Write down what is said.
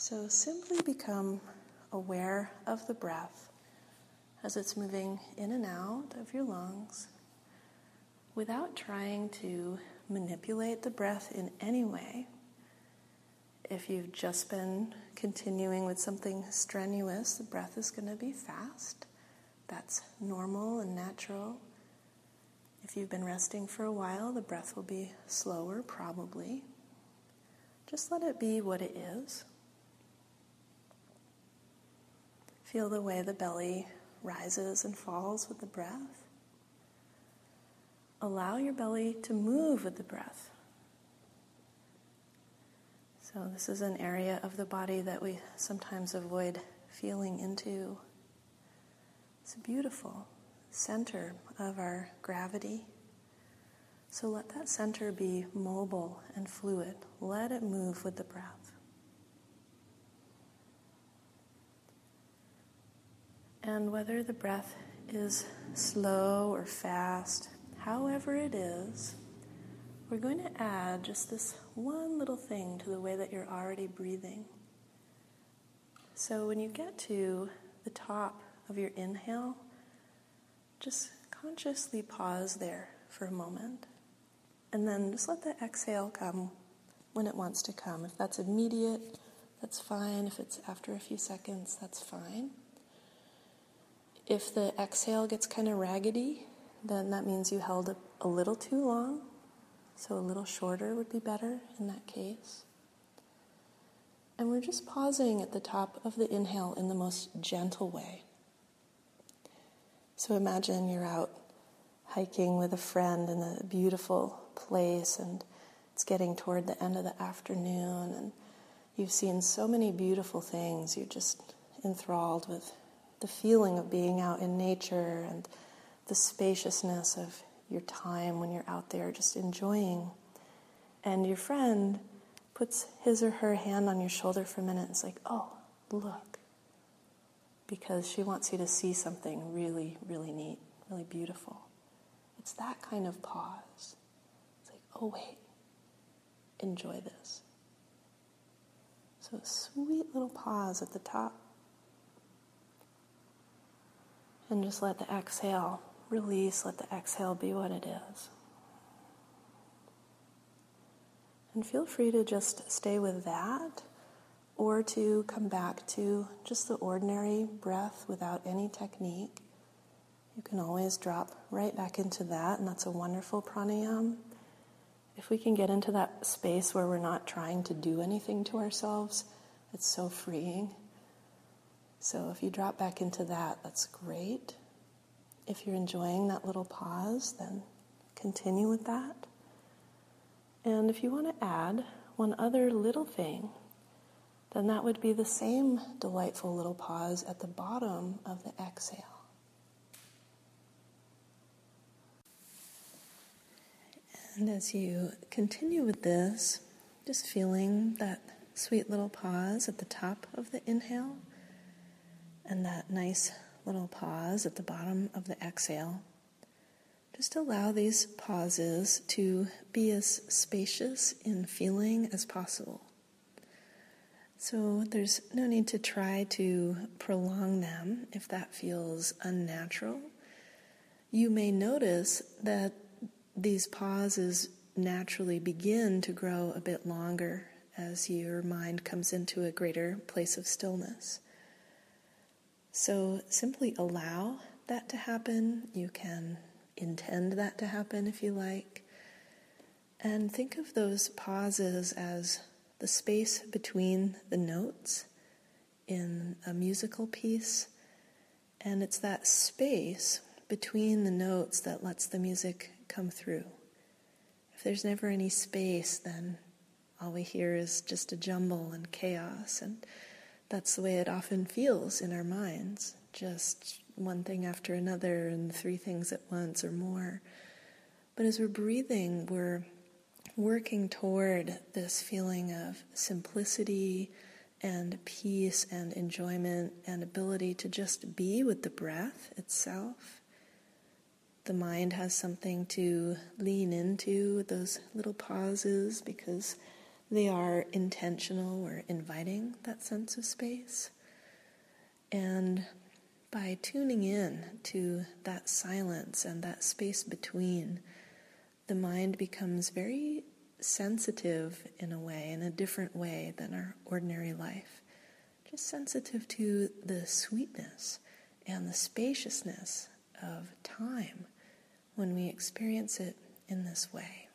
So simply become aware of the breath as it's moving in and out of your lungs without trying to manipulate the breath in any way. If you've just been continuing with something strenuous, the breath is going to be fast. That's normal and natural. If you've been resting for a while, the breath will be slower, probably. Just let it be what it is. Feel the way the belly rises and falls with the breath. Allow your belly to move with the breath. So this is an area of the body that we sometimes avoid feeling into. It's a beautiful center of our gravity. So let that center be mobile and fluid. Let it move with the breath. And whether the breath is slow or fast, however it is, we're going to add just this one little thing to the way that you're already breathing. So when you get to the top of your inhale, just consciously pause there for a moment. And then just let the exhale come when it wants to come. If that's immediate, that's fine. If it's after a few seconds, that's fine. If the exhale gets kind of raggedy, then that means you held it a little too long. So a little shorter would be better in that case. And we're just pausing at the top of the inhale in the most gentle way. So imagine you're out hiking with a friend in a beautiful place and it's getting toward the end of the afternoon and you've seen so many beautiful things. You're just enthralled with the feeling of being out in nature and the spaciousness of your time when you're out there just enjoying. And your friend puts his or her hand on your shoulder for a minute and it's like, oh, look. Because she wants you to see something really, really neat, really beautiful. It's that kind of pause. It's like, oh wait, enjoy this. So a sweet little pause at the top. And just let the exhale release, let the exhale be what it is. And feel free to just stay with that or to come back to just the ordinary breath without any technique. You can always drop right back into that, and that's a wonderful pranayama. If we can get into that space where we're not trying to do anything to ourselves, it's so freeing. So if you drop back into that, that's great. If you're enjoying that little pause, then continue with that. And if you want to add one other little thing, then that would be the same delightful little pause at the bottom of the exhale. And as you continue with this, just feeling that sweet little pause at the top of the inhale and that nice little pause at the bottom of the exhale. Just allow these pauses to be as spacious in feeling as possible. So there's no need to try to prolong them if that feels unnatural. You may notice that these pauses naturally begin to grow a bit longer as your mind comes into a greater place of stillness. So simply allow that to happen. You can intend that to happen if you like. And think of those pauses as the space between the notes in a musical piece. And it's that space between the notes that lets the music come through. If there's never any space, then all we hear is just a jumble and chaos, and that's the way it often feels in our minds, just one thing after another and three things at once or more. But as we're breathing, we're working toward this feeling of simplicity and peace and enjoyment and ability to just be with the breath itself. The mind has something to lean into, those little pauses, because They are intentional. We're inviting that sense of space. And by tuning in to that silence and that space between, the mind becomes very sensitive in a way, in a different way than our ordinary life. Just sensitive to the sweetness and the spaciousness of time when we experience it in this way.